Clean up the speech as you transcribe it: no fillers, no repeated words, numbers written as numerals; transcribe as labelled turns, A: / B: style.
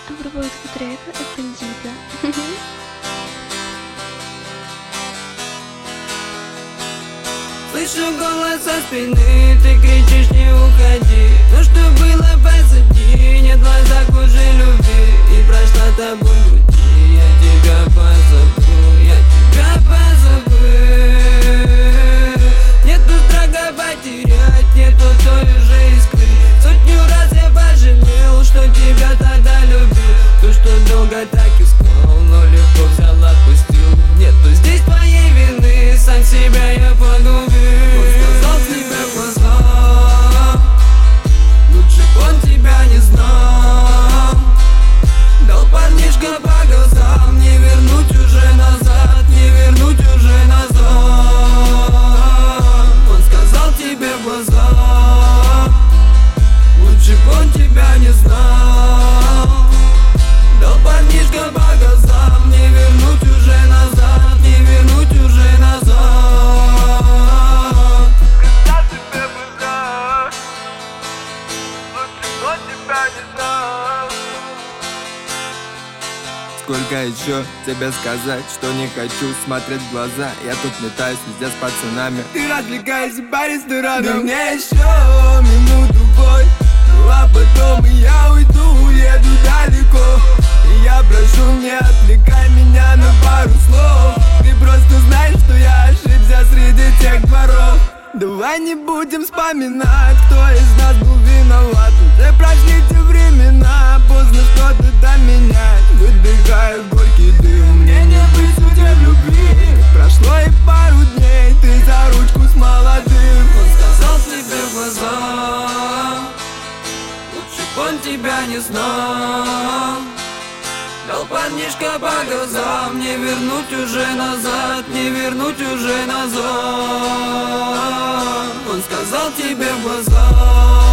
A: Обработка трека Эпандита.
B: Слышу голос со спины, ты кричишь не уходи. Но что было позади, нет в глазах уже любви. И прошла тобой груди, я тебя позабыл, я тебя позабыл. Нету страха потерять, нету той же искры. Сотню раз я пожалел, что тебя тогда любил. То, что долго так искал, но легко взял, отпустил. Нету здесь твоей вины, сам себя я погубил. Он сказал тебе в глаза, лучше б он тебя не знал. Дал парнишка по глазам, не вернуть уже назад, не вернуть уже назад. Он сказал тебе в глаза, лучше б он тебя не знал. Дал парнишка по глазам, не вернуть уже назад, не вернуть уже назад.
C: Сказал тебе в глаза, лучше б он тебя не знал.
D: Сколько еще тебе сказать, что не хочу смотреть в глаза. Я тут метаюсь везде с пацанами.
B: Ты развлекайся по ресторанам. Да мне еще минуту-бой, ну а потом я уйду, уеду далеко. И я прошу, не отвлекай меня на пару слов. Ты просто знаешь, что я ошибся среди тех дворов. Давай не будем вспоминать, кто из нас был виноват. Уже прошли те времена, поздно что-то менять. Выдыхаю горький дым, мне не быть в любви. Прошло и пару дней, ты за ручку с молодым. Он сказал тебе в глаза, лучше б он тебя не знал. Дал парнишка по глазам, не вернуть уже назад, не вернуть уже назад. Он сказал тебе в глаза,